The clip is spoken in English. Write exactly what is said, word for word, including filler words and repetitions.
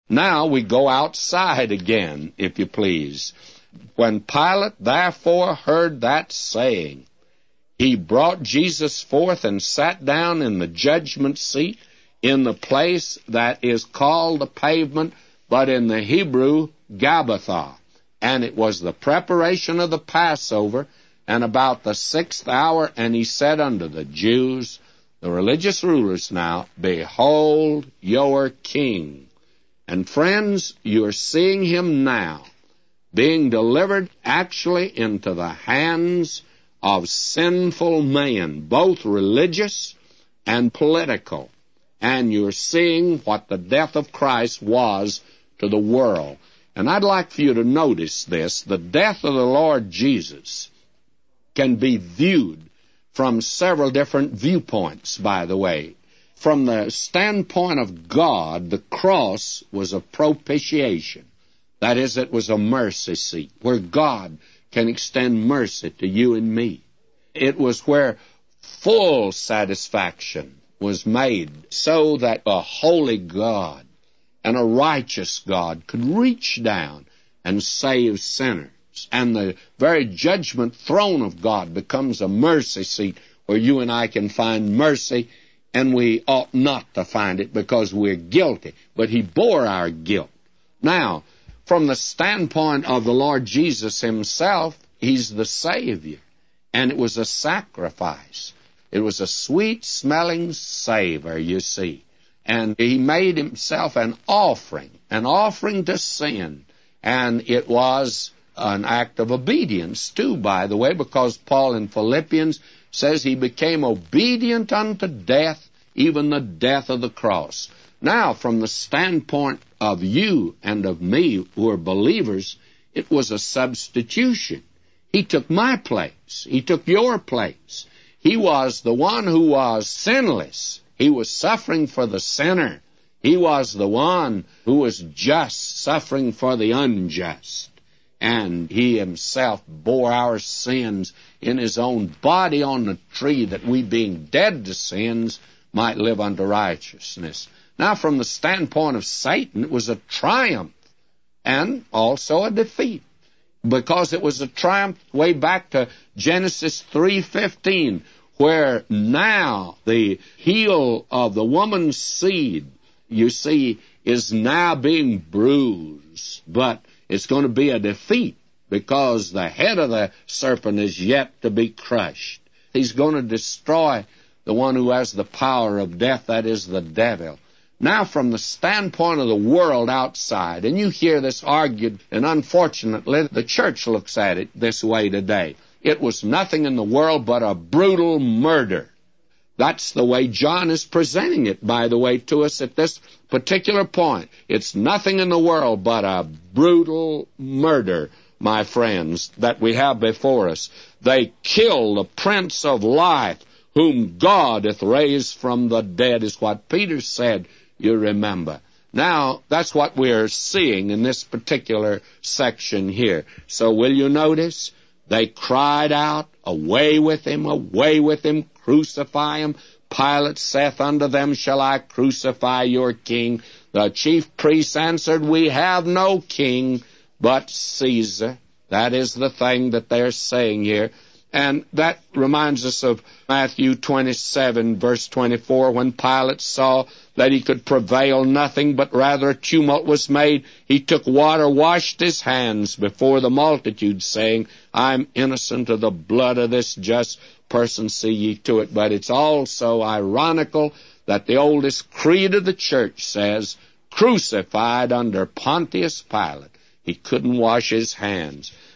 Now we go outside again, if you please. When Pilate therefore heard that saying, he brought Jesus forth and sat down in the judgment seat in the place that is called the pavement, but in the Hebrew, Gabbatha. And it was the preparation of the Passover, and about the sixth hour, and he said unto the Jews, the religious rulers now, behold your king. And friends, you are seeing him now, being delivered actually into the hands of sinful men, both religious and political. And you're seeing what the death of Christ was to the world. And I'd like for you to notice this. The death of the Lord Jesus can be viewed from several different viewpoints, by the way. From the standpoint of God, the cross was a propitiation. That is, it was a mercy seat where God can extend mercy to you and me. It was where full satisfaction was made so that a holy God and a righteous God could reach down and save sinners. And the very judgment throne of God becomes a mercy seat where you and I can find mercy, and we ought not to find it because we're guilty. But he bore our guilt. Now, from the standpoint of the Lord Jesus himself, he's the Savior. And it was a sacrifice. It was a sweet-smelling savor, you see. And he made himself an offering, an offering to sin. And it was an act of obedience, too, by the way, because Paul in Philippians says he became obedient unto death, even the death of the cross. Now, from the standpoint of you and of me who are believers, it was a substitution. He took my place. He took your place. He was the one who was sinless. He was suffering for the sinner. He was the one who was just, suffering for the unjust. And he himself bore our sins in his own body on the tree, that we, being dead to sins, might live unto righteousness. Now, from the standpoint of Satan, it was a triumph and also a defeat, because it was a triumph way back to Genesis three fifteen, where now the heel of the woman's seed, you see, is now being bruised, but it's going to be a defeat because the head of the serpent is yet to be crushed. He's going to destroy the one who has the power of death, that is the devil. Now, from the standpoint of the world outside, and you hear this argued, and unfortunately the church looks at it this way today, it was nothing in the world but a brutal murder. That's the way John is presenting it, by the way, to us at this particular point. It's nothing in the world but a brutal murder, my friends, that we have before us. They kill the Prince of Life, whom God hath raised from the dead, is what Peter said, you remember. Now, that's what we're seeing in this particular section here. So will you notice? They cried out, away with him, away with him, crucify him. Pilate saith unto them, shall I crucify your king? The chief priests answered, we have no king but Caesar. That is the thing that they're saying here. And that reminds us of Matthew twenty-seven, verse twenty-four, when Pilate saw that he could prevail nothing, but rather a tumult was made, he took water, washed his hands before the multitude, saying, I'm innocent of the blood of this just person, see ye to it. But it's also ironical that the oldest creed of the church says, crucified under Pontius Pilate. He couldn't wash his hands.